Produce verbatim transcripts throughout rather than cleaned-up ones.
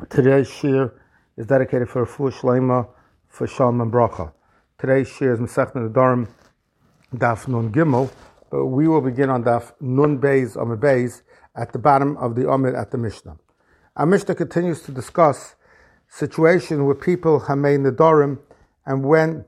Today's shir is dedicated for Refuah Shleima, for Shalom and Bracha. Today's shir is Masechta Nedarim, Daf Nun Gimel, but we will begin on Daf Nun Beis Amud Beis at the bottom of the Amud at the Mishnah. Our Mishnah continues to discuss situation where people have made Nedarim and when,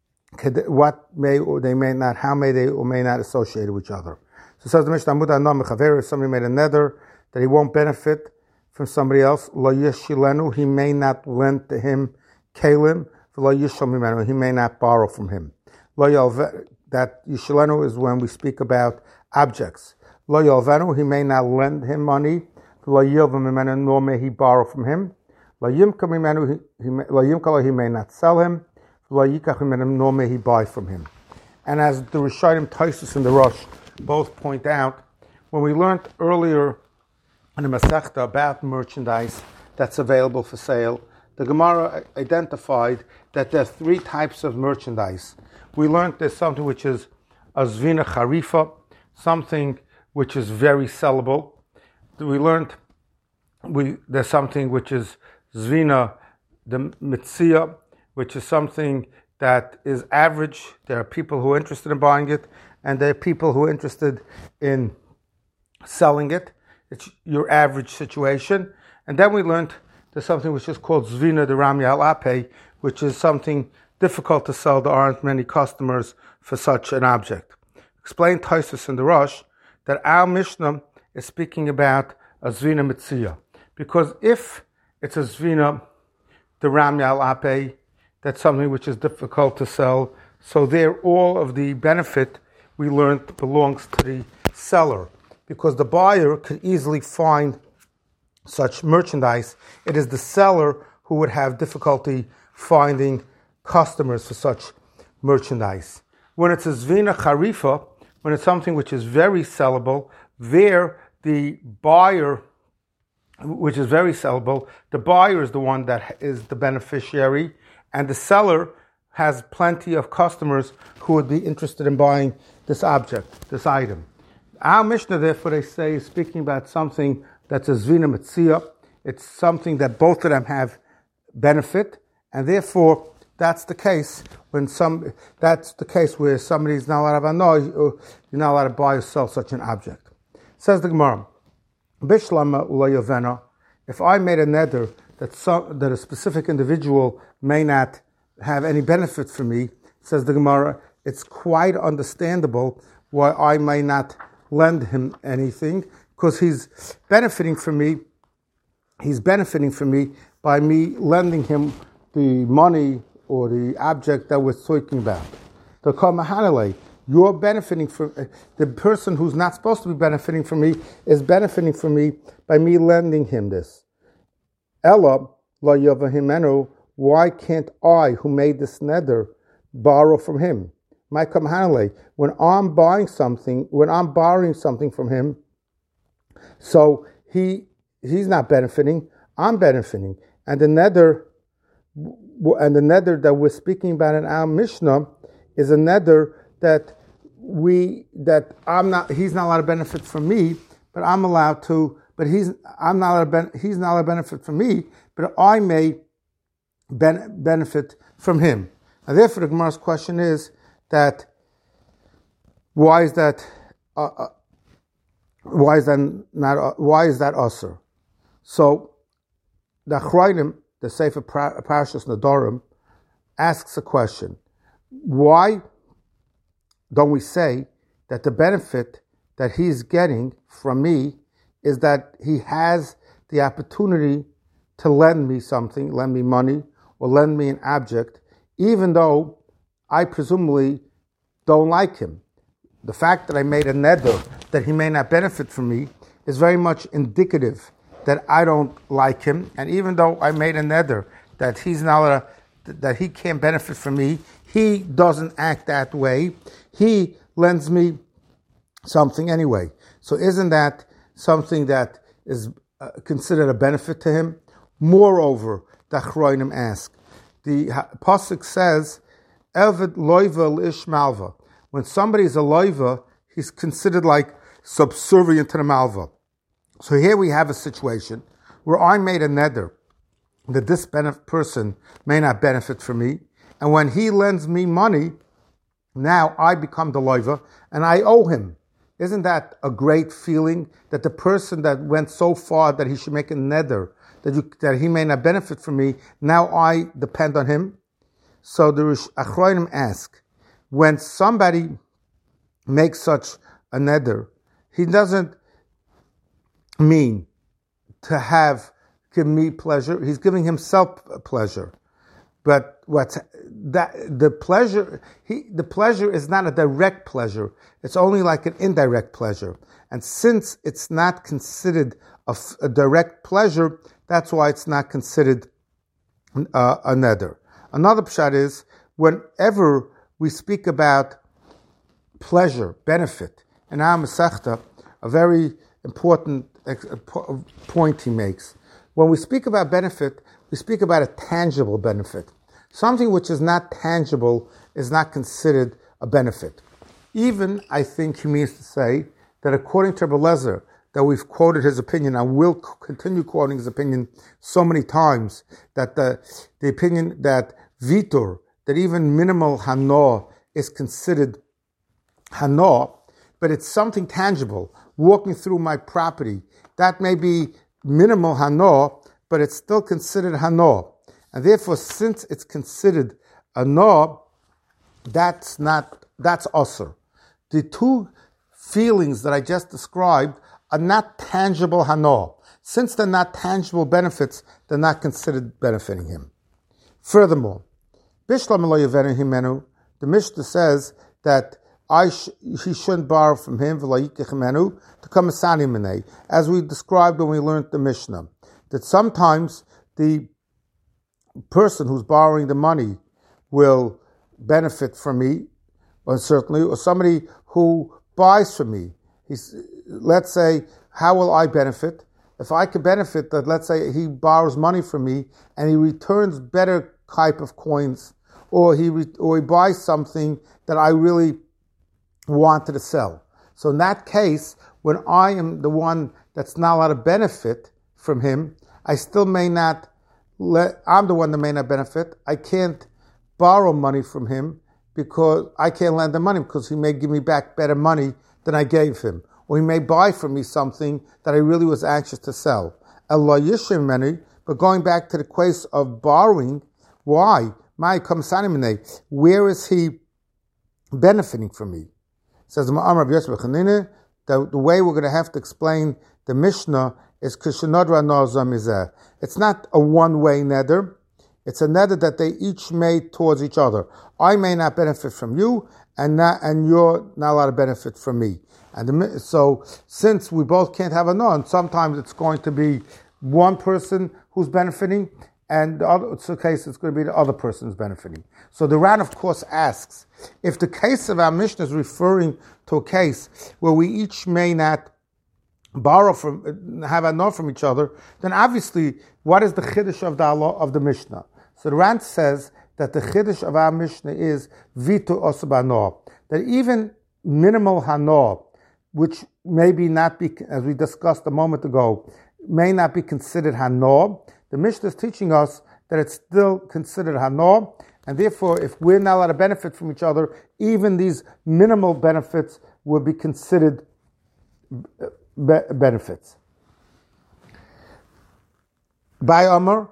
what may or they may not, how may they or may not associate with each other. So it says the Mishnah, Amud Anam Mechaver, if somebody made a neder that he won't benefit from somebody else, lo yishilenu, he may not lend to him kalim, lo yishal mimenu, he may not borrow from him. Lo yalve, that yishilenu is when we speak about objects. Lo yalvenu, he may not lend him money, lo yilva mimenu, nor may he borrow from him. Lo yimka mimenu, lo yimka, he may not sell him, lo yikach mimenu, nor may he buy from him. And as the Rishonim, Taisus and the Rosh both point out, when we learned earlier in the Masechta about merchandise that's available for sale, the Gemara identified that there are three types of merchandise. We learned there's something which is a zvina charifa, something which is very sellable. We learned we, there's something which is zvina the mitzia, which is something that is average. There are people who are interested in buying it, and there are people who are interested in selling it. It's your average situation. And then we learned there's something which is called Zvina de Rami al Ape, which is something difficult to sell. There aren't many customers for such an object. Explain Taisus and the Rosh that our Mishnah is speaking about a Zvina Mitzia. Because if it's a Zvina de Rami al Ape, that's something which is difficult to sell. So there all of the benefit we learned belongs to the seller, because the buyer could easily find such merchandise. It is the seller who would have difficulty finding customers for such merchandise. When it's a zvina charifa, when it's something which is very sellable, there the buyer, which is very sellable, the buyer is the one that is the beneficiary, and the seller has plenty of customers who would be interested in buying this object, this item. Our Mishnah, therefore, they say, is speaking about something that's a zvina mitzia. It's something that both of them have benefit, and therefore that's the case when some. That's the case where somebody's not allowed to know, or you're not allowed to buy or sell such an object. Says the Gemara, Bishlama ulayavena. If I made a neder that some that a specific individual may not have any benefit from me, says the Gemara, it's quite understandable why I may not lend him anything, because he's benefiting from me. He's benefiting from me by me lending him the money or the object that we're talking about. The Kamahanale, you're benefiting from the person who's not supposed to be benefiting from me is benefiting from me by me lending him this. Ella la yavahimenu, why can't I, who made this neder, borrow from him? My Kamhanale, when I'm buying something, when I'm borrowing something from him, so he he's not benefiting, I'm benefiting. And the neder, and the neder that we're speaking about in our Mishnah is a neder that we that I'm not he's not allowed to benefit from me, but I'm allowed to, but he's I'm not allowed to ben, he's not allowed to benefit from me, but I may ben, benefit from him. And therefore the Gemara's question is, that why is that uh, uh, why is that not uh, why is that usher? So the Achrayim, the Sefer Parashas Nedarim, asks a question: why don't we say that the benefit that he's getting from me is that he has the opportunity to lend me something, lend me money, or lend me an object, even though I presumably don't like him. The fact that I made a neder that he may not benefit from me is very much indicative that I don't like him. And even though I made a neder that he's not a, that he can't benefit from me, he doesn't act that way. He lends me something anyway. So isn't that something that is uh, considered a benefit to him? Moreover, the Achroinim ask, the Pasuk says, Eved loiva l'ish malva. When somebody is a loiva, he's considered like subservient to the malva. So here we have a situation where I made a neder that this benef- person may not benefit from me. And when he lends me money, now I become the loiva and I owe him. Isn't that a great feeling that the person that went so far that he should make a neder, that, you, that he may not benefit from me, now I depend on him? So the Rish Achronim ask, when somebody makes such a neder, he doesn't mean to have, give me pleasure, he's giving himself pleasure. But what's that? The pleasure, he, the pleasure is not a direct pleasure. It's only like an indirect pleasure. And since it's not considered a, a direct pleasure, that's why it's not considered uh, a neder. Another pshat is whenever we speak about pleasure, benefit, in our Masechta, a very important point he makes. When we speak about benefit, we speak about a tangible benefit. Something which is not tangible is not considered a benefit. Even, I think he means to say that according to Rebbe Lezer, that we've quoted his opinion, and will continue quoting his opinion so many times, that the, the opinion that vitor, that even minimal hano is considered hano, but it's something tangible, walking through my property. That may be minimal hano, but it's still considered hano. And therefore, since it's considered a no, that's not, that's usr. The two feelings that I just described are not tangible hano. Since they're not tangible benefits, they're not considered benefiting him. Furthermore, Bishlam lo yevenu himenu, the Mishnah says that I sh- he shouldn't borrow from him v'lo yikach himenu to come asani minei, as we described when we learned the Mishnah, that sometimes the person who's borrowing the money will benefit from me, or certainly, or somebody who buys from me. He's, let's say, how will I benefit? If I could benefit that, let's say he borrows money from me and he returns better type of coins, or he re, or he buys something that I really wanted to sell. So in that case, when I am the one that's not allowed to benefit from him, I still may not Let, I'm the one that may not benefit. I can't borrow money from him because I can't lend the money because he may give me back better money than I gave him. Or he may buy from me something that I really was anxious to sell. Allah yishim many, but going back to the case of borrowing, why? My where is he benefiting from me? Says the the, the way we're going to have to explain the Mishnah is Kishanodra Nozam Izeh. It's not a one-way neder. It's a neder that they each made towards each other. I may not benefit from you, and not, and you're not allowed to benefit from me. And the, so, since we both can't have a no, and sometimes it's going to be one person who's benefiting, and the other so case it's going to be the other person who's benefiting. So the Ran, of course, asks, if the case of our Mishnah is referring to a case where we each may not borrow from, have a no from each other, then obviously, what is the chiddush of the of the Mishnah? So the Rant says that the chiddush of our Mishnah is vitu osabano, that even minimal hano, which maybe not be, as we discussed a moment ago, may not be considered hano, the Mishnah is teaching us that it's still considered hano, and therefore, if we're not allowed to benefit from each other, even these minimal benefits will be considered be- benefits. By Amar,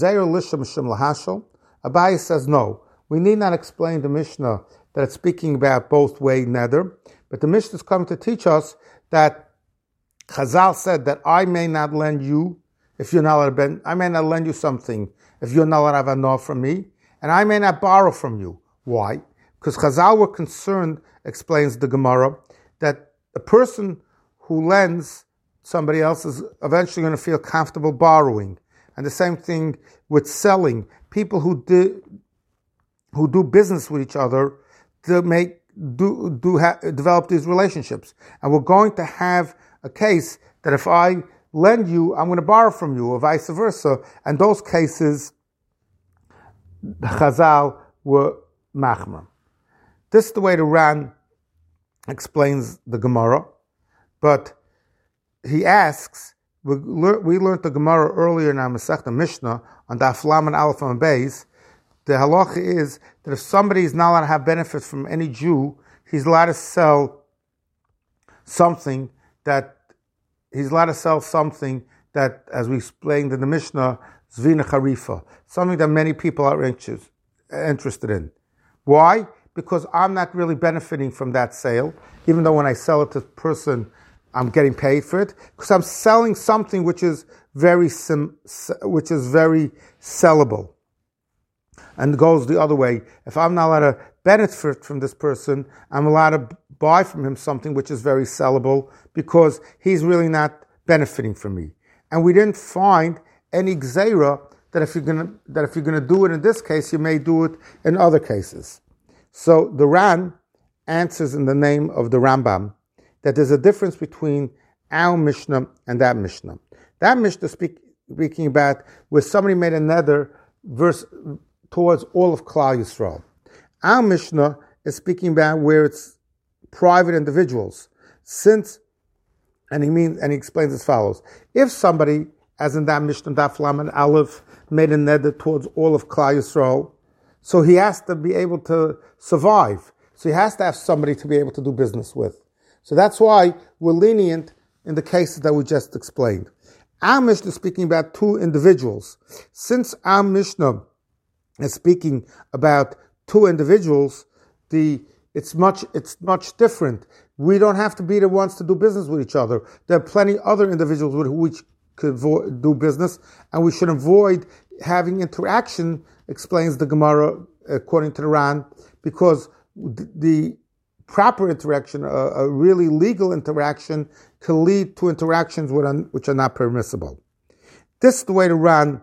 Abai says no. We need not explain the Mishnah that it's speaking about both way neder, but the Mishnah is coming to teach us that Chazal said that I may not lend you if you're not allowed to ben, I may not lend you something if you're not allowed to have a no from me, and I may not borrow from you. Why? Because Chazal were concerned, explains the Gemara, that a person who lends somebody else is eventually going to feel comfortable borrowing. And the same thing with selling. People who do, who do business with each other to make do do ha, develop these relationships. And we're going to have a case that if I lend you, I'm going to borrow from you, or vice versa. And those cases, the Chazal were machmer. This is the way the Ran explains the Gemara, but he asks, we, lear, we learned the Gemara earlier in our Masechta Mishnah on Daf Lamed Aleph and Beis. The halacha is that if somebody is not allowed to have benefit from any Jew, he's allowed to sell something that he's allowed to sell something that, as we explained in the Mishnah, Zvina Charifa, something that many people are interested in. Why? Because I'm not really benefiting from that sale, even though when I sell it to the person, I'm getting paid for it, because I'm selling something which is very sim, which is very sellable. And it goes the other way. If I'm not allowed to benefit from this person, I'm allowed to buy from him something which is very sellable because he's really not benefiting from me. And we didn't find any gzeira that if you're gonna that if you're gonna do it in this case, you may do it in other cases. So the Ran answers in the name of the Rambam that there's a difference between our Mishnah and that Mishnah. That Mishnah speak, speaking about where somebody made a nether verse towards all of Klal Yisrael. Our Mishnah is speaking about where it's private individuals. Since, and he means, and he explains as follows: if somebody, as in that Mishnah, Daf Lamed Aleph, made a nether towards all of Klal Yisrael, so he has to be able to survive. So he has to have somebody to be able to do business with. So that's why we're lenient in the cases that we just explained. Our Mishnah is speaking about two individuals. Since our Mishnah is speaking about two individuals, the it's much it's much different. We don't have to be the ones to do business with each other. There are plenty other individuals with who we could vo- do business, and we should avoid having interaction, explains the Gemara according to the Ran, because the proper interaction, a, a really legal interaction, can lead to interactions which are, which are not permissible. This is the way the Ran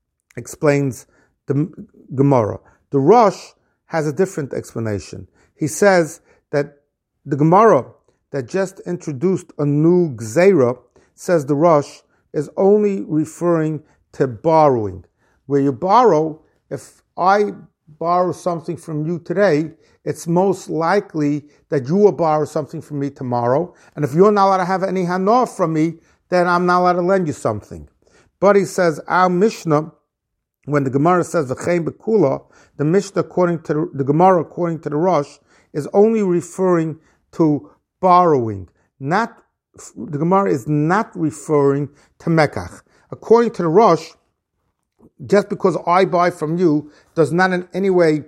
explains the Gemara. The Rosh has a different explanation. He says that the Gemara that just introduced a new Gzeira, says the Rosh, is only referring to borrowing. Where you borrow, if I borrow something from you today, it's most likely that you will borrow something from me tomorrow. And if you're not allowed to have any hana from me, then I'm not allowed to lend you something. But he says, our Mishnah, when the Gemara says v'chein bekula, the Mishnah according to the, the Gemara according to the Rosh is only referring to borrowing. Not the Gemara is not referring to mekach. According to the Rosh, just because I buy from you does not in any way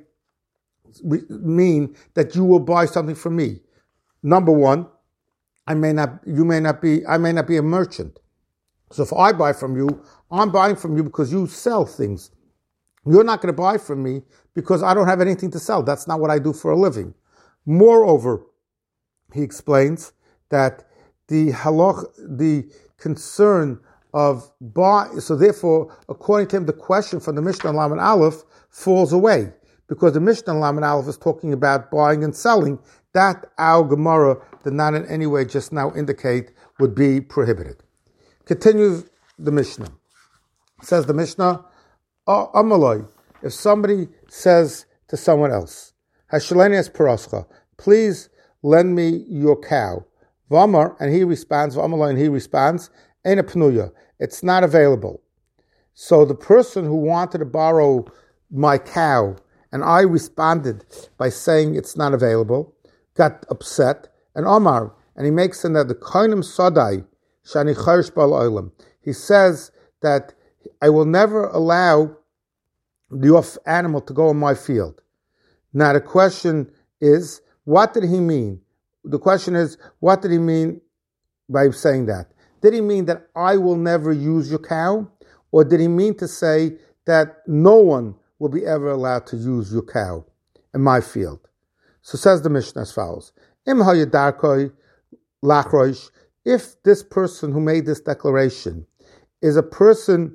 mean that you will buy something from me. Number one, I may not, you may not be, I may not be a merchant. So if I buy from you, I'm buying from you because you sell things. You're not going to buy from me because I don't have anything to sell. That's not what I do for a living. Moreover, he explains that the halach, the concern of buy, so therefore, according to him, the question from the Mishnah Lamed Aleph falls away, because the Mishnah Lamed Aleph is talking about buying and selling. That our Gemara did not in any way just now indicate would be prohibited. Continues the Mishnah. Says the Mishnah, oh, Amaloi, if somebody says to someone else, Hashaleni es parascha, please lend me your cow. Vamar, and he responds, Vamaloi, and he responds, Eina pnuya, it's not available. So the person who wanted to borrow my cow, and I responded by saying it's not available, got upset, and Omar, and he makes in that the koinim sadai, shani chayrish bal oilam. He says that I will never allow the off animal to go in my field. Now the question is, what did he mean? The question is, what did he mean by saying that? Did he mean that I will never use your cow? Or did he mean to say that no one will be ever allowed to use your cow in my field? So says the Mishnah as follows. Im hayadarkoi lachroish, if this person who made this declaration is a person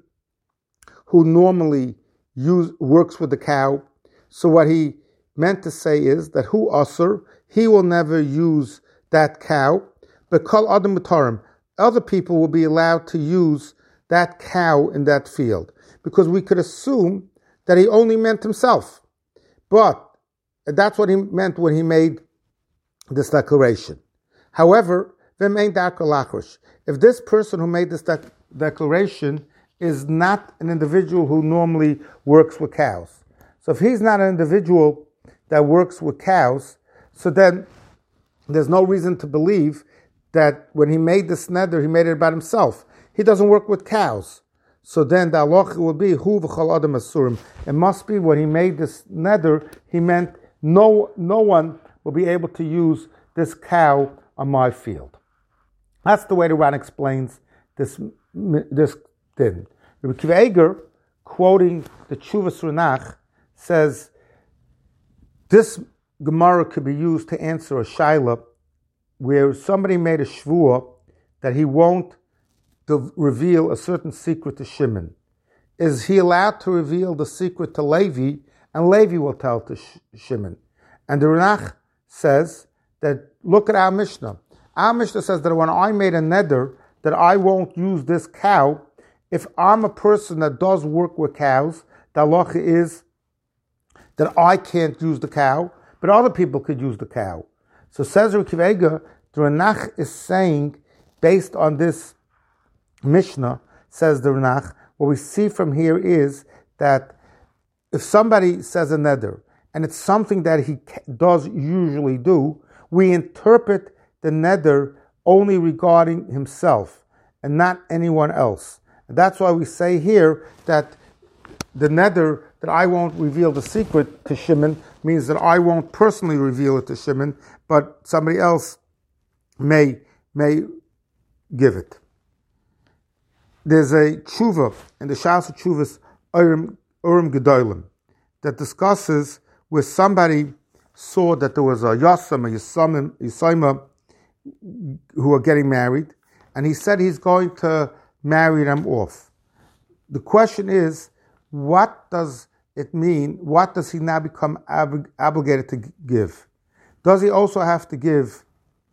who normally use, works with the cow, so what he meant to say is that who asur, he will never use that cow, but kol adam mutarim, other people will be allowed to use that cow in that field, because we could assume that he only meant himself. But that's what he meant when he made this declaration. However, if this person who made this de- declaration is not an individual who normally works with cows. So if he's not an individual that works with cows, so then there's no reason to believe that when he made this neder, he made it about himself. He doesn't work with cows. So then the halacha will be, Hu v'chol adam asurim. It must be when he made this neder, he meant no no one will be able to use this cow on my field. That's the way the Ran explains this this thing. Rabbi Akiva Eiger, quoting the Tshuvas Ranach, says this Gemara could be used to answer a shaila where somebody made a shvuah that he won't to reveal a certain secret to Shimon. Is he allowed to reveal the secret to Levi, and Levi will tell to Sh- Shimon? And the Ranach says that, look at our Mishnah. Our Mishnah says that when I made a neder that I won't use this cow, if I'm a person that does work with cows, the halacha is that I can't use the cow, but other people could use the cow. So says Rabbi Akiva Eiger, the Ranach is saying, based on this Mishnah, says the Ranach, what we see from here is that if somebody says a neder, and it's something that he does usually do, we interpret the neder only regarding himself and not anyone else. And that's why we say here that the neder that I won't reveal the secret to Shimon means that I won't personally reveal it to Shimon, but somebody else may may give it. There's a tshuva in the Shas Tshuvas Urim, Urim Gedolim that discusses where somebody saw that there was a Yasam, a Yisamim, Yisaima who are getting married, and he said he's going to marry them off. The question is, what does it mean? What does he now become ob- obligated to give? Does he also have to give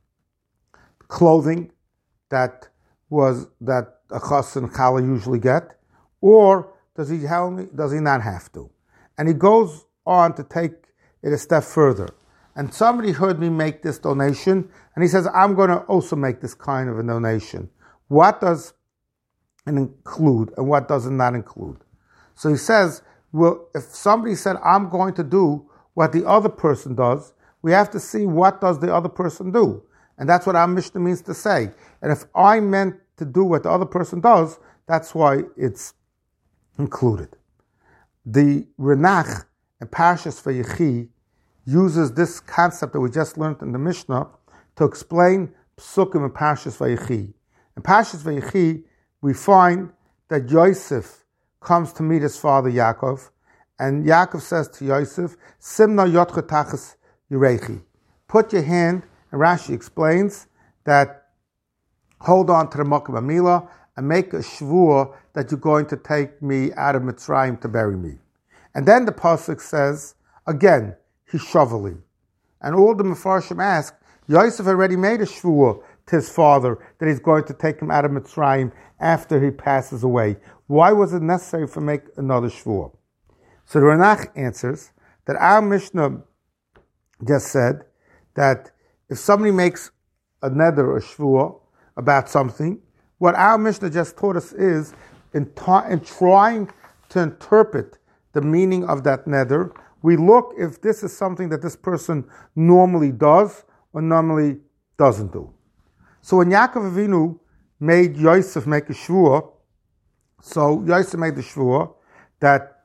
clothing that was that a chas and challah usually get, or does he have, does he not have to? And he goes on to take it a step further. And somebody heard me make this donation, and he says, I'm going to also make this kind of a donation. What does it include, and what does it not include? So he says, well, if somebody said, I'm going to do what the other person does, we have to see what does the other person do. And that's what our Mishnah means to say. And if I meant to do what the other person does, that's why it's included. The Ranach in Parshas Vayechi uses this concept that we just learned in the Mishnah to explain Psukim in Parshas Vayechi. In Parshas Vayechi, we find that Yosef comes to meet his father Yaakov, and Yaakov says to Yosef, Simna yotcha tachas yirechi. Put your hand, and Rashi explains that hold on to the Makom Amila and make a shvuah that you're going to take me out of Mitzrayim to bury me. And then the pasuk says, again, hishavali. And all the Mefarshim ask, Yosef already made a shvuah to his father that he's going to take him out of Mitzrayim after he passes away. Why was it necessary to make another shvuah? So the Ranach answers that our Mishnah just said that if somebody makes a neder or a shvuah about something, what our Mishnah just taught us is in, ta- in trying to interpret the meaning of that neder, we look if this is something that this person normally does or normally doesn't do. So when Yaakov Avinu made Yosef make a shvuah, so Yosef made the shvuah that,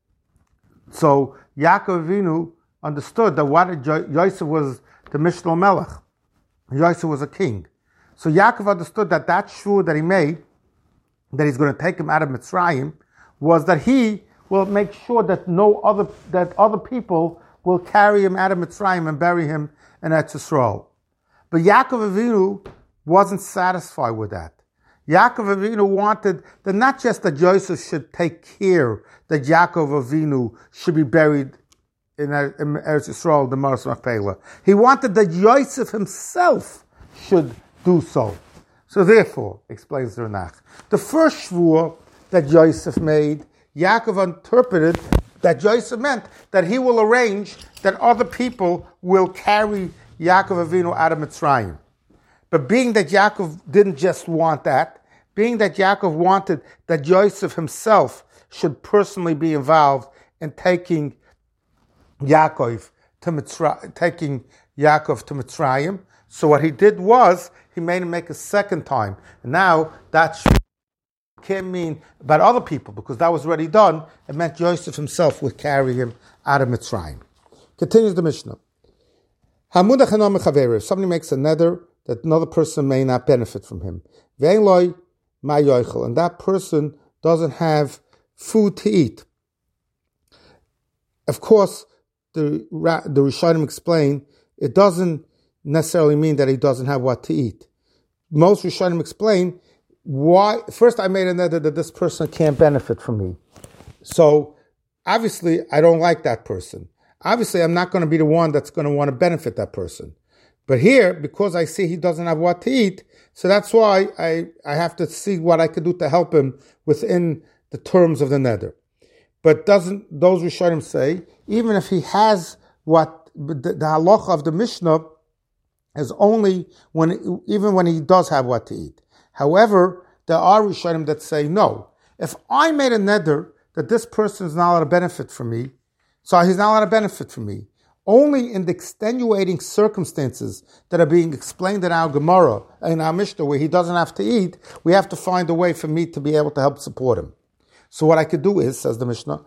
so Yaakov Avinu understood that what Yosef was the Mishnah Melech. Yosef was a king. So Yaakov understood that that shvuah that he made, that he's going to take him out of Mitzrayim, was that he will make sure that no other that other people will carry him out of Mitzrayim and bury him in Eretz Yisrael. But Yaakov Avinu wasn't satisfied with that. Yaakov Avinu wanted that not just that Joseph should take care that Yaakov Avinu should be buried in Eretz Yisrael, the Maras Machpelah. He wanted that Yosef himself should do so. So therefore, explains the Ranach, the first shvuah that Yosef made, Yaakov interpreted that Yosef meant that he will arrange that other people will carry Yaakov Avinu out of Mitzrayim. But being that Yaakov didn't just want that, being that Yaakov wanted that Yosef himself should personally be involved in taking Yaakov to Mitzrayim, taking Yaakov to Mitzrayim. So what he did was he made him make a second time. And now that can't mean about other people because that was already done. It meant Yosef himself would carry him out of Mitzrayim. Continues the Mishnah. If somebody makes a neder that another person may not benefit from him, and that person doesn't have food to eat. Of course, the the Rishonim explain it doesn't necessarily mean that he doesn't have what to eat. Most Rishonim explain why. First, I made a neder that this person can't benefit from me, so obviously I don't like that person. Obviously, I'm not going to be the one that's going to want to benefit that person. But here, because I see he doesn't have what to eat, so that's why I, I have to see what I could do to help him within the terms of the neder. But doesn't those Rishonim say, even if he has what, the, the halacha of the Mishnah is only when, even when he does have what to eat. However, there are Rishonim that say, no, if I made a neder that this person is not allowed to benefit from me, so he's not allowed to benefit from me. Only in the extenuating circumstances that are being explained in our Gemara, in our Mishnah, where he doesn't have to eat, we have to find a way for me to be able to help support him. So what I could do is, says the Mishnah,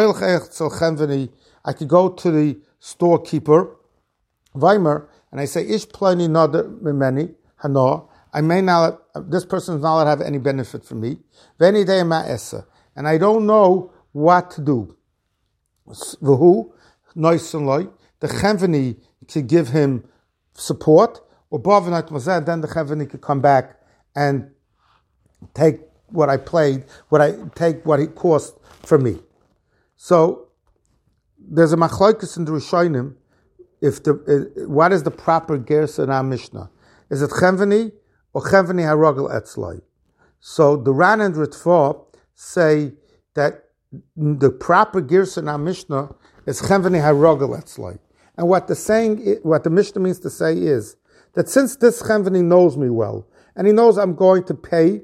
I could go to the storekeeper, Weimer, and I say, Ish plani nada mimeni, hano, I may not, this person is not allowed to have any benefit from me, veni day ma'esa, and I don't know what to do. V'hu, noisenloi, the Chenveni could give him support, or Bavanat Mazeh, then the Chenveni could come back and take what I played, what I take what it cost for me. So there's a machlokes in the Rishonim. If the uh, what is the proper gersa in our Mishnah? Is it Chenveni or Chenveni harogel etzloi? So the Ran and Ritva say that the proper gersa in our Mishnah is Chenveni harogel etzloi. And what the saying, what the Mishnah means to say is that since this Chenveni knows me well, and he knows I'm going to pay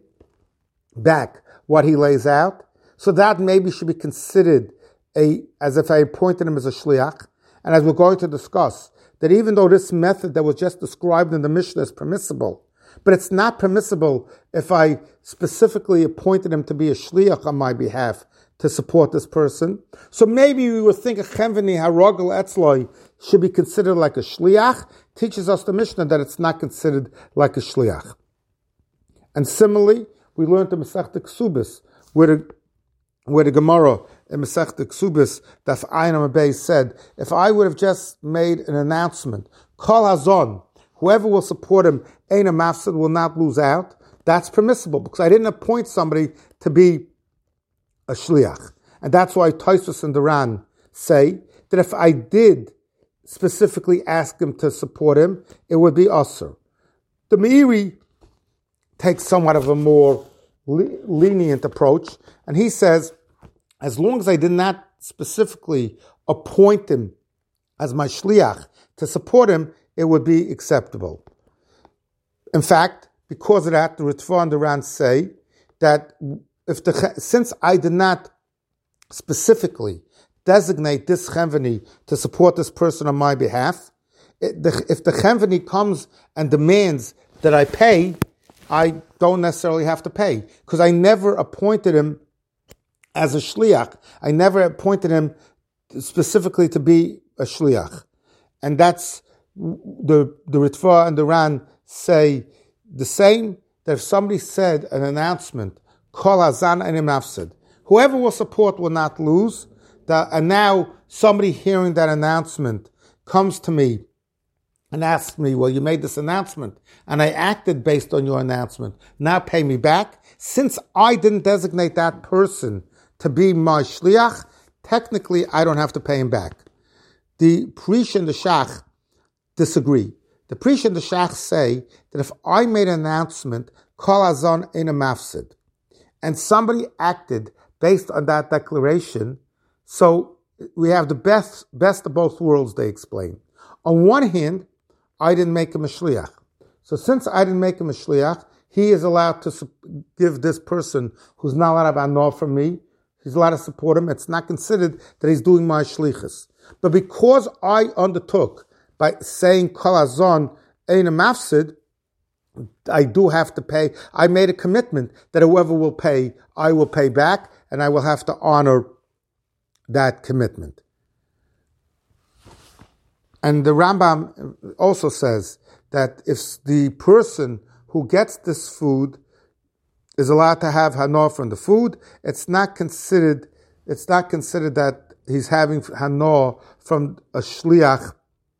back what he lays out, so that maybe should be considered a as if I appointed him as a shliach. And as we're going to discuss, that even though this method that was just described in the Mishnah is permissible, but it's not permissible if I specifically appointed him to be a shliach on my behalf to support this person. So maybe we would think a Chenveni harogel etzloi should be considered like a shliach. Teaches us the Mishnah that it's not considered like a shliach. And similarly, we learned in Masechta Ksubis, where the, where the Gemara in Masechta Ksubis, Daf Ayin Amud Beis said, if I would have just made an announcement, Kol Hazon, whoever will support him, Ein Mafsid, will not lose out, that's permissible, because I didn't appoint somebody to be a shliach. And that's why Tosfos and the Ran say that if I did specifically ask him to support him, it would be usher. The Meiri takes somewhat of a more le- lenient approach, and he says, as long as I did not specifically appoint him as my shliach to support him, it would be acceptable. In fact, because of that, the Ritva and the Ran say that if the since I did not specifically designate this Chenveni to support this person on my behalf, it, the, if the Chenveni comes and demands that I pay, I don't necessarily have to pay, because I never appointed him as a shliach. I never appointed him specifically to be a shliach. And that's, the, the Ritva and the Ran say the same, that if somebody said an announcement, Kol Hazan Ein Mafsid, whoever will support will not lose, that, and now somebody hearing that announcement comes to me and asks me, well, you made this announcement, and I acted based on your announcement, now pay me back. Since I didn't designate that person to be my shliach, technically I don't have to pay him back. The Prish and the Shach disagree. The Prish and the Shach say that if I made an announcement, Kol Hazan Ein Mafsid, and somebody acted based on that declaration, so we have the best best of both worlds, they explain. On one hand, I didn't make him a shliach. So since I didn't make him a shliach, he is allowed to su- give this person who's not allowed to have anor from me, he's allowed to support him. It's not considered that he's doing my shlichus. But because I undertook by saying kol hazon ein a mafsid, I do have to pay. I made a commitment that whoever will pay, I will pay back, and I will have to honor that commitment. And the Rambam also says that if the person who gets this food is allowed to have hanor from the food, it's not considered. It's not considered that he's having hanor from a shliach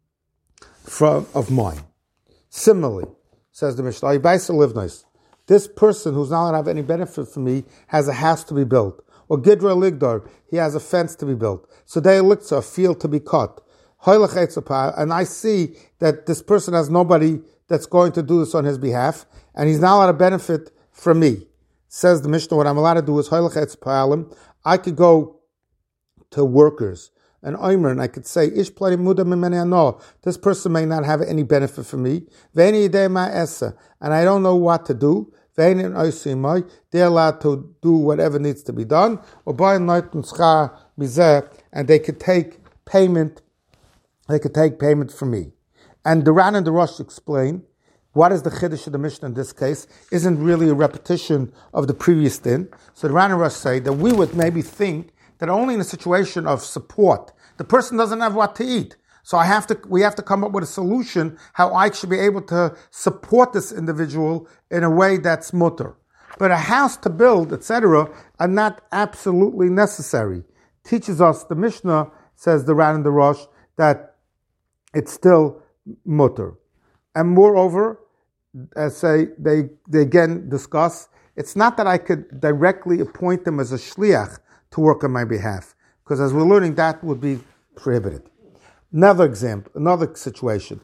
from of mine. Similarly, says the Mishnah, this person who's not allowed to have any benefit from me has a house to be built. Or Gidra Ligdar, he has a fence to be built. So they liktza, a field to be cut. And I see that this person has nobody that's going to do this on his behalf, and he's not allowed to benefit from me. Says the Mishnah, what I'm allowed to do is, I could go to workers and Omer, and I could say, Ish plani muda mimeni ano. This person may not have any benefit from me. Ve'eni yidei ma esa, and I don't know what to do. Ve'eni oisimai, they're allowed to do whatever needs to be done. Or by noitun schar mizeh, and they could take payment. They could take payment from me. And the Ran and the Rosh explain what is the chiddush of the Mishnah in this case isn't really a repetition of the previous din. So the Ran and Rosh say that we would maybe think that only in a situation of support, the person doesn't have what to eat. So I have to, we have to come up with a solution how I should be able to support this individual in a way that's mutter. But a house to build, et cetera, are not absolutely necessary. Teaches us, the Mishnah, says the Ran and the Rosh, that it's still mutter. And moreover, as say they, they again discuss, it's not that I could directly appoint them as a shliach to work on my behalf, because as we're learning, that would be prohibited. Another example, another situation.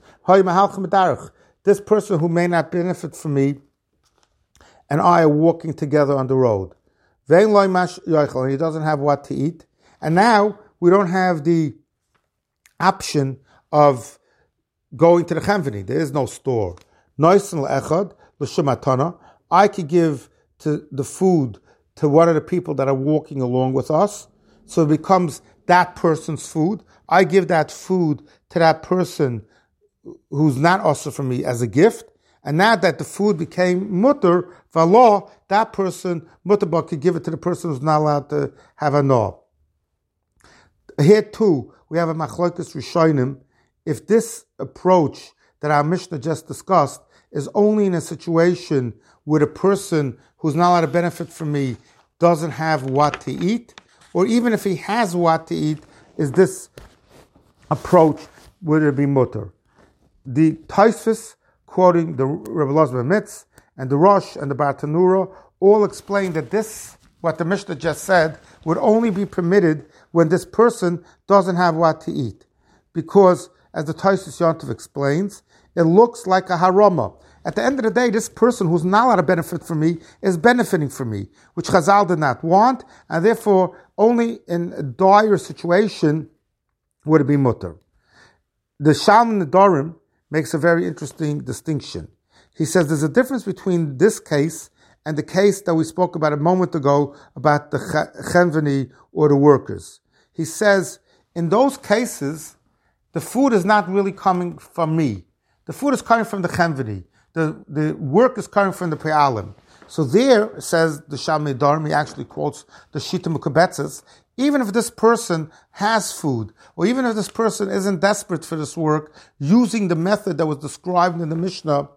This person who may not benefit from me and I are walking together on the road. And he doesn't have what to eat. And now we don't have the option of going to the Chenveni. There is no store. I could give to the food to one of the people that are walking along with us. So it becomes that person's food. I give that food to that person who's not also from me as a gift. And now that the food became mutter, for law, that person, mutterbah, could give it to the person who's not allowed to have a no. Here too, we have a machlokes rishonim. If this approach that our Mishnah just discussed is only in a situation where the person who's not allowed to benefit from me doesn't have what to eat, or even if he has what to eat, is this approach, would it be mutter? The Tosfos, quoting the Rebbe Elazar Mitz, and the Rosh and the Bartanura, all explain that this, what the Mishnah just said, would only be permitted when this person doesn't have what to eat. Because, as the Tosfos Yontov explains, it looks like a harama. At the end of the day, this person who's not allowed to benefit from me is benefiting from me, which Chazal did not want, and therefore only in a dire situation would it be mutter. The Shalman Nedarim makes a very interesting distinction. He says there's a difference between this case and the case that we spoke about a moment ago about the Chenveni or the workers. He says, in those cases, the food is not really coming from me. The food is coming from the Chenveni. The, the work is coming from the Pe'alim. So there, says the Shalman Nedarim, he actually quotes the Shita Mukabetzes, even if this person has food, or even if this person isn't desperate for this work, using the method that was described in the Mishnah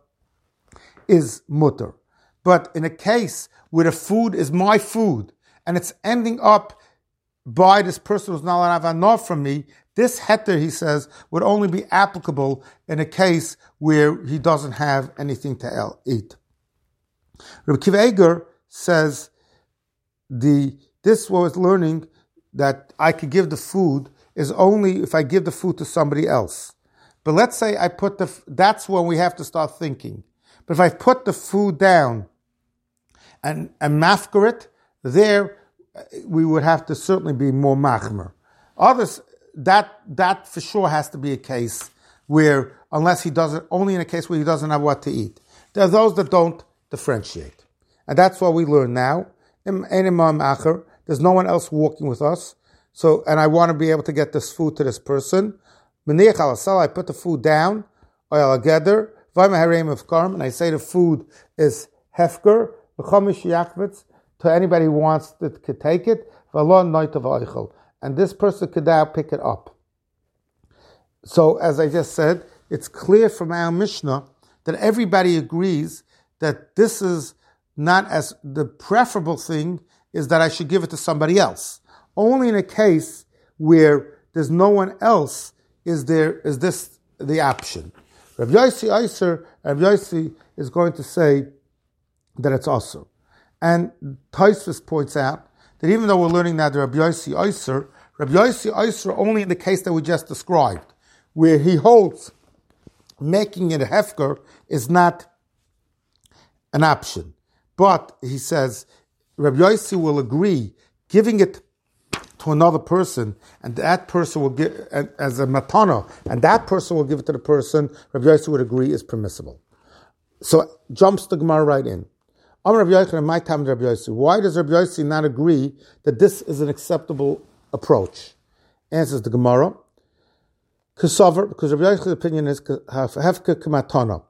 is mutter. But in a case where the food is my food, and it's ending up by this person who's not allowed to have enough from me, this heter, he says, would only be applicable in a case where he doesn't have anything to eat. Rabbi Kiva Eger says, the this was learning that I could give the food is only if I give the food to somebody else. But let's say I put the, that's when we have to start thinking. But if I put the food down and, and mafker it, there we would have to certainly be more machmer. Others, that that for sure has to be a case where, unless he doesn't, only in a case where he doesn't have what to eat. There are those that don't differentiate. And that's what we learn now. There's no one else walking with us. So, and I want to be able to get this food to this person. I put the food down, together, and I say the food is hefker, to anybody who wants it could take it, and this person could now pick it up. So, as I just said, it's clear from our Mishnah that everybody agrees that this is not as, the preferable thing is that I should give it to somebody else. Only in a case where there's no one else is there, is this the option. Rav Yossi Eiser, Rav Yossi is going to say that it's also. And Tosfos points out that even though we're learning now the Rav Yossi Eiser, Rav Yossi Eiser only in the case that we just described, where he holds making it a hefker is not an option. But he says, Rav Yossi will agree giving it to another person, and that person will give as a matana, and that person will give it to the person Rav Yossi would agree is permissible. So jumps the Gemara right in. Amar Rav Yochanan, my time Rav Yossi. Why does Rav Yossi not agree that this is an acceptable approach? Answers the Gemara. Because Rav Yoshi's opinion is hefker k'matana.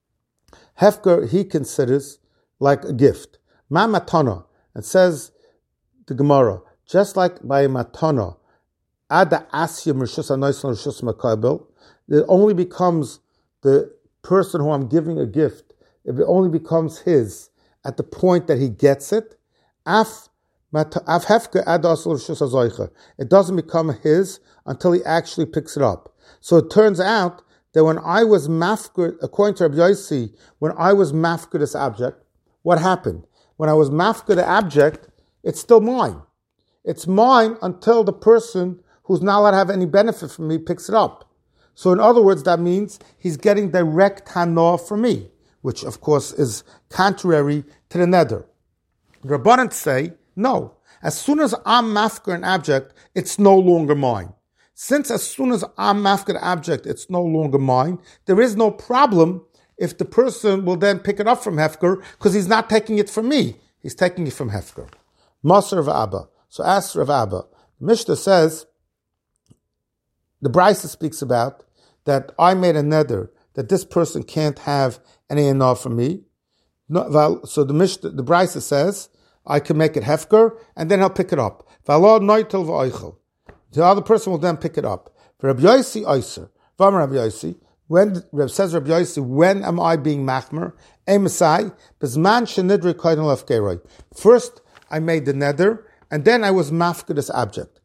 Hefker he considers like a gift. Ma matana, and says the Gemara, just like by a matana, ada asyam rishus anois rishus makabel, it only becomes the person who I'm giving a gift, if it only becomes his at the point that he gets it. Af af hefker ada asal rishus azoicha. It doesn't become his until he actually picks it up. So it turns out that when I was mafker, according to Rabbi Yossi, when I was mafker this object, what happened? When I was mafker the object, it's still mine. It's mine until the person who's not allowed to have any benefit from me picks it up. So in other words, that means he's getting direct hana from me, which of course is contrary to the neder. The Rabbanan say, no. As soon as I'm mafker an object, it's no longer mine. Since as soon as I'm mafker the object, it's no longer mine, there is no problem if the person will then pick it up from Hefker, because he's not taking it from me. He's taking it from Hefker. Maser of Abba. So ask Rav Abba. The Mishnah says, the Brisa speaks about that I made a neder that this person can't have any enough from me. No, so the Mishnah, the Brisa says, I can make it Hefker, and then he'll pick it up. The other person will then pick it up. For Rabbi Yossi Eiser, Rabbi Yossi, when says Rabbi Yossi, when am I being machmer? First, I made the neder, and then I was mafker this object.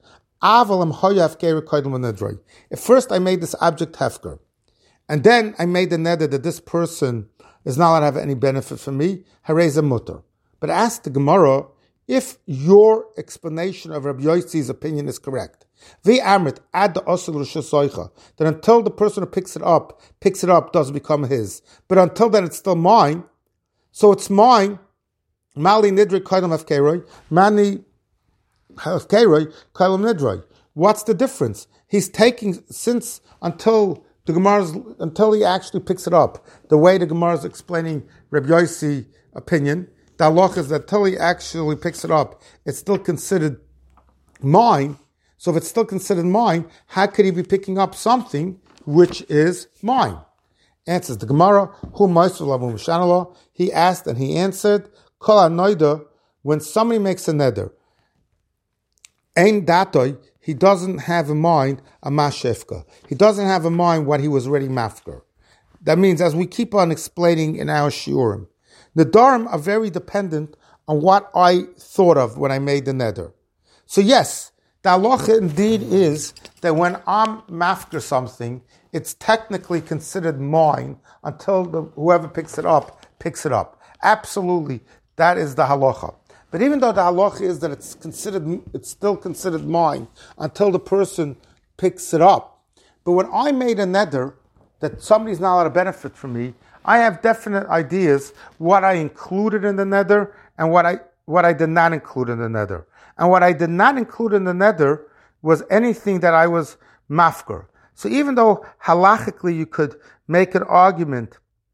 At first, I made this object hefker, and then I made the neder that this person is not allowed to have any benefit from me. Hareza mutter. But ask the Gemara if your explanation of Rabbi Yossi's opinion is correct. That until the person who picks it up, picks it up, doesn't become his. But until then, it's still mine. So it's mine. Mali nidrei kaidam hafkeroi. Mani hafkeroi kaidam nidrei. What's the difference? He's taking, since until the Gemara's, until he actually picks it up, the way the Gemara is explaining Rabbi Yossi's opinion, the halach is that until he actually picks it up, it's still considered mine. So if it's still considered mine, how could he be picking up something which is mine? Answers the Gemara, who Ma'aseh, he asked and he answered, Kol hanoida, when somebody makes a neder, ein datoi, he doesn't have in mind a mashefka. He doesn't have in mind what he was already mafker. That means, as we keep on explaining in our shiurim, the Nedarim are very dependent on what I thought of when I made the neder. So yes, the halacha indeed is that when I'm mafker something, it's technically considered mine until the, whoever picks it up, picks it up. Absolutely, that is the halacha. But even though the halacha is that it's considered, it's still considered mine until the person picks it up. But when I made a neder that somebody's not allowed to benefit from me, I have definite ideas what I included in the neder and what I what I did not include in the neder. And what I did not include in the neder was anything that I was mafker. So even though halachically you could make an argument,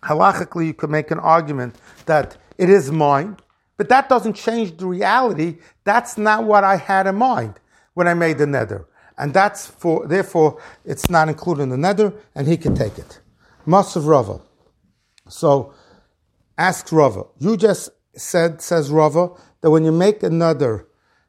halachically you could make an argument that it is mine, but that doesn't change the reality. That's not what I had in mind when I made the neder. And that's for, therefore, it's not included in the neder, and he can take it. Masav Rava. So, asks Rava. You just said, says Rava, that when you make a neder,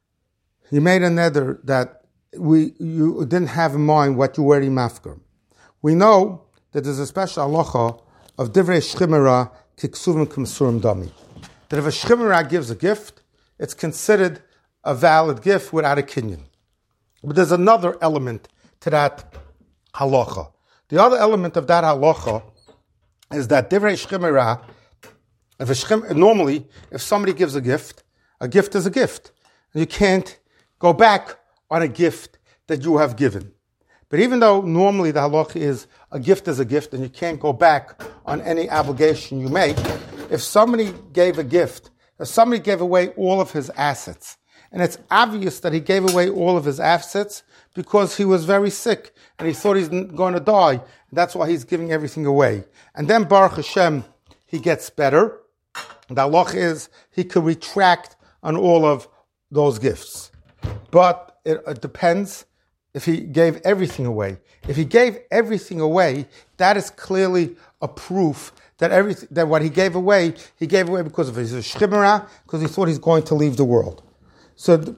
you made a neder that we you didn't have in mind what you were in mafker. We know that there's a special halacha of divrei shchimera kiksuvim k'msurim dami. That if a shchimera gives a gift, it's considered a valid gift without a kinyan. But there's another element to that halacha. The other element of that halacha is that divrei shchimera, if a shchim, normally, if somebody gives a gift, a gift is a gift. You can't go back on a gift that you have given. But even though normally the halacha is a gift is a gift and you can't go back on any obligation you make, if somebody gave a gift, if somebody gave away all of his assets, and it's obvious that he gave away all of his assets because he was very sick and he thought he's going to die, and that's why he's giving everything away. And then Baruch Hashem, he gets better. The halacha is he could retract on all of those gifts. But it, it depends if he gave everything away. If he gave everything away, that is clearly a proof that everything, that what he gave away, he gave away because of his shchimera, because he thought he's going to leave the world. So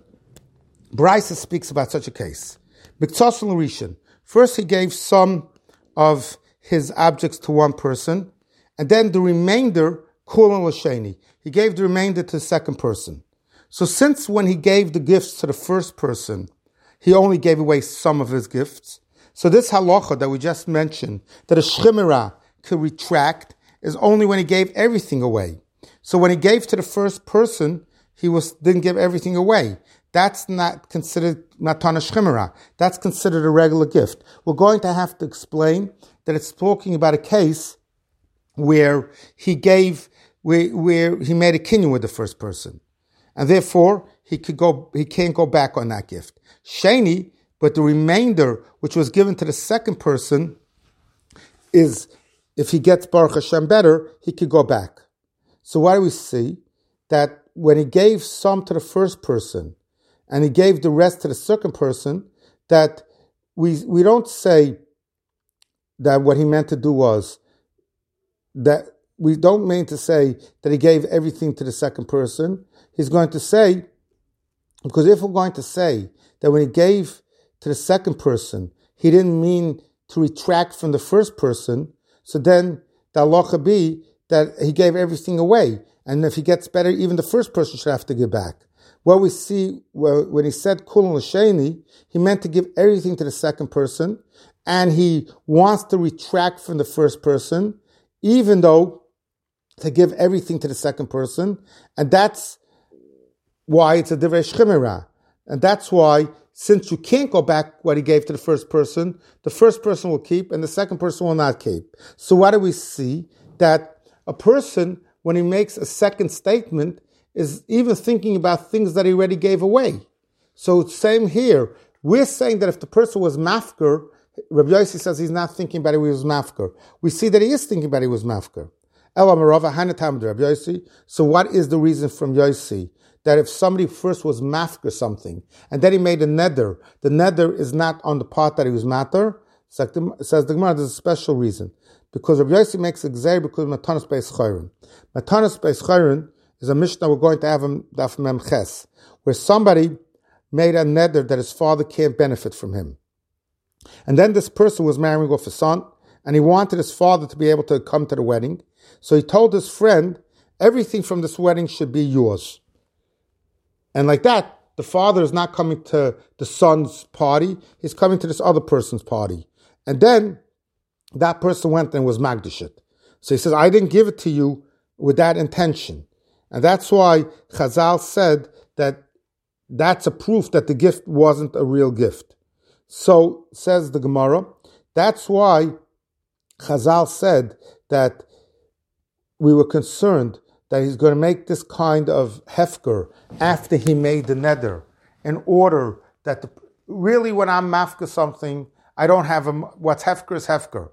Brisa speaks about such a case. Miktsas l'rishon. First he gave some of his objects to one person, and then the remainder, kulan l'sheni. He gave the remainder to the second person. So since when he gave the gifts to the first person, he only gave away some of his gifts, so this halacha that we just mentioned, that a shchimera could retract, is only when he gave everything away. So when he gave to the first person, he was didn't give everything away. That's not considered matana shchimera. That's considered a regular gift. We're going to have to explain that it's talking about a case where he gave, where, where he made a kinyan with the first person. And therefore, he could go, he can't go back on that gift. Sheni, but the remainder, which was given to the second person, is, if he gets Baruch Hashem better, he could go back. So why do we see that when he gave some to the first person, and he gave the rest to the second person, that we we don't say that what he meant to do was, that we don't mean to say that he gave everything to the second person. He's going to say, because if we're going to say that when he gave to the second person, he didn't mean to retract from the first person, so then the halacha be that he gave everything away. And if he gets better, even the first person should have to give back. What we see, well, when he said kulan l'sheni, he meant to give everything to the second person, and he wants to retract from the first person, even though to give everything to the second person, and that's why it's a divrei shchimera. And that's why, since you can't go back what he gave to the first person, the first person will keep and the second person will not keep. So what do we see? That a person, when he makes a second statement, is even thinking about things that he already gave away. So same here. We're saying that if the person was mafker, Rabbi Yossi says he's not thinking about it, he was mafker. We see that he is thinking about it, he was mafker. So what is the reason from Yossi? That if somebody first was mafker something, and then he made a neder, the neder is not on the part that he was matter, says the Gemara, there's a special reason. Because Rabbi Yossi makes a gzeir because of Matanas Beis Chayrin. Matanas Beis Chayrin is a Mishnah we're going to have in Daf Mem Ches, where somebody made a neder that his father can't benefit from him. And then this person was marrying off a son, and he wanted his father to be able to come to the wedding. So he told his friend, everything from this wedding should be yours. And like that, the father is not coming to the son's party, he's coming to this other person's party. And then that person went and was magdashit. So he says, I didn't give it to you with that intention. And that's why Chazal said that that's a proof that the gift wasn't a real gift. So, says the Gemara, that's why Chazal said that we were concerned that he's going to make this kind of hefker after he made the neder, in order that the, really when I'm mafka something, I don't have a, what's hefker is hefker.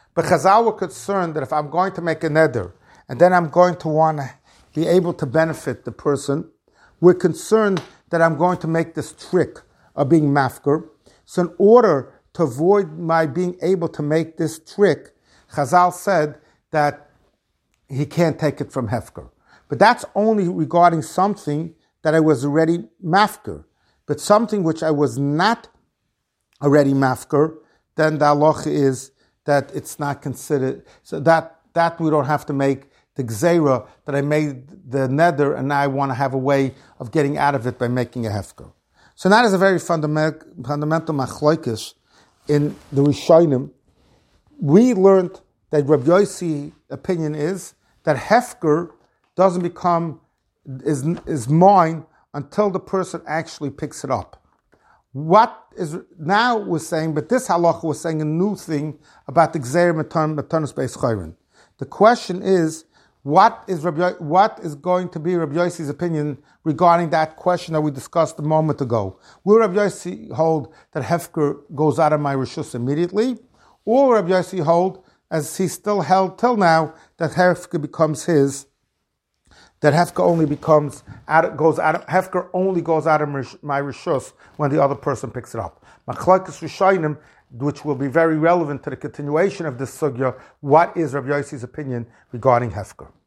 But Chazal were concerned that if I'm going to make a neder, and then I'm going to want to be able to benefit the person, we're concerned that I'm going to make this trick of being mafker. So in order to avoid my being able to make this trick, Chazal said that he can't take it from Hefker. But that's only regarding something that I was already mafker. But something which I was not already mafker, then the halacha is that it's not considered. So that, that we don't have to make the gzeira that I made the neder and now I want to have a way of getting out of it by making a hefker. So that is a very fundamental, fundamental machlokes in the Rishonim. We learned that Rabbi Yossi opinion is that hefker doesn't become, is, is mine until the person actually picks it up. What is, now we're saying, but this halacha was saying a new thing about the gzeira matanos beis chayrin. The question is, what is Rabbi, what is going to be Rabbi Yossi's opinion regarding that question that we discussed a moment ago? Will Rabbi Yossi hold that hefker goes out of my rishus immediately, or Rabbi Yossi hold, as he still held till now, that hefker becomes his? That hefker only becomes out, goes out. Of, hefker only goes out of my rishus when the other person picks it up. Machlokes Rishonim, which will be very relevant to the continuation of this sugya. What is Rabbi Yossi's opinion regarding hefker?